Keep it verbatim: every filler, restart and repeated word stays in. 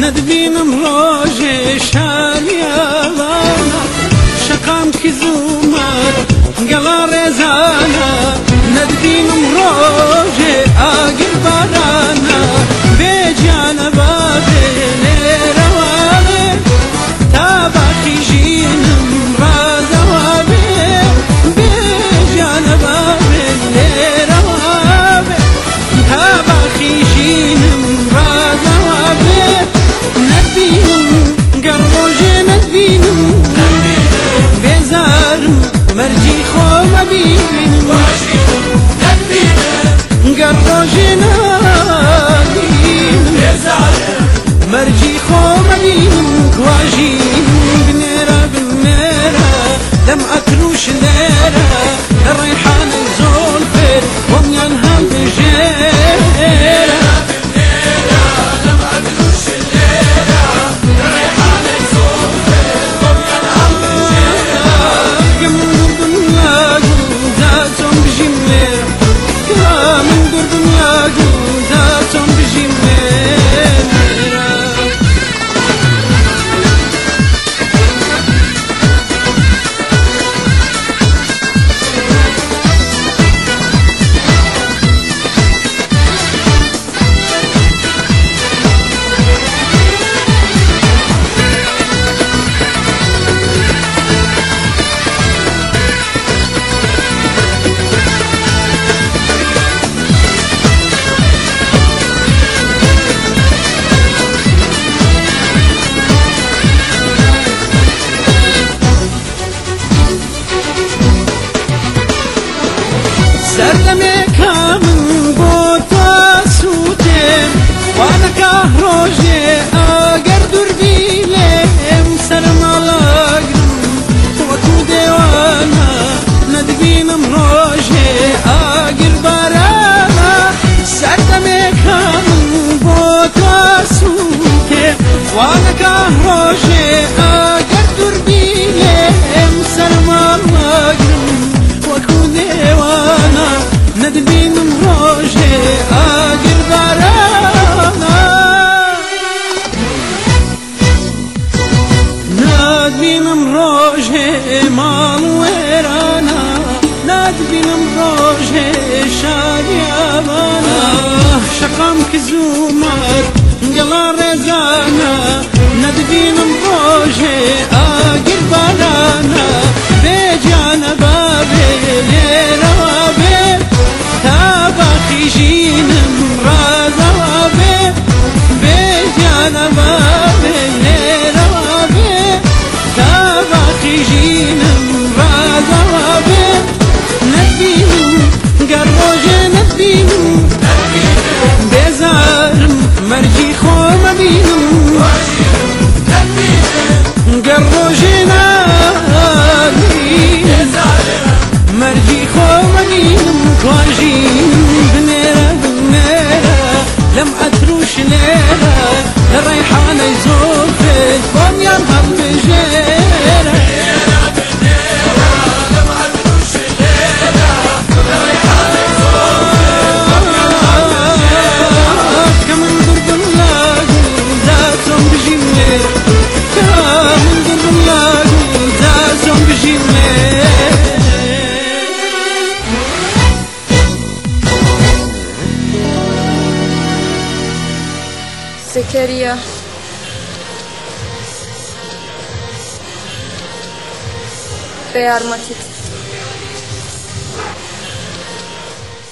ندبینم ڕۆژێ شاریاڵانە شەقام کی زوومەت گەڵا ڕێزانە ندبینم ڕۆژێ ئاگر بارانە بێجانە بابێ لێرەوابێ تا باقی ژینم ڕازەوا بێ بێجانە بابێ لێرەوابێ تا باقی ژینم ڕازەوا بێ ندبینم گەڕ ڕۆژێ ندبینم بێزارم مەرجی خۆمە بینم گەڕ ڕۆژێ نبینم مەرجی خۆمە بینم گواژین بنێرە بنێرە لەم ئەکروش لێرە لە ڕێحانەی زۆڵفێ وەمیان هەڵبژێرە سەردەمێکە من بۆ تۆ سووتێم وانەکە ڕۆژێ ئەگەر دووربی لێم سەرمەڵەگرم وەکو دێوانە ندبینم ڕۆژێ ئاگر بارانە سەردەمێکە من بۆ تۆ سووتێم وانەکە ڕۆژێ ئەگەر دووربی لێم سەرمەڵەگرم وەکو دێوانە ندبینم ڕۆژێ ئاگر بارانە ندبینم ڕۆژێ ماڵ وێرانە ندبینم ڕۆژێ شاریاوانە شەقام کی زوومەت گەڵا ڕێزانە ندبینم ڕۆژێ ئاگر بارانە بێجانە بابێ لێرەوا بێ تا باقی ژینم ڕازەوا بێ بێجانە بابێ لێرەوا بێ تا باقی ژینم ڕازەوا بێ ندبینم گەڕ ڕۆژێ ندبینم بێزارم مەرجی خۆمە بینم گەڕ ڕۆژێ نبینم مەرجی خۆمە بینم گواژین بنێرە بنێرە لەم ئەتروش لێرە لە ڕێحانەی زۆڵفێ بۆمیان هەڵبژێرە کە من دووربم لە گوڵدا چۆن بژینێ کە من دووربم لە گوڵدا چۆن بژینێ Zekeriya Beyarmatik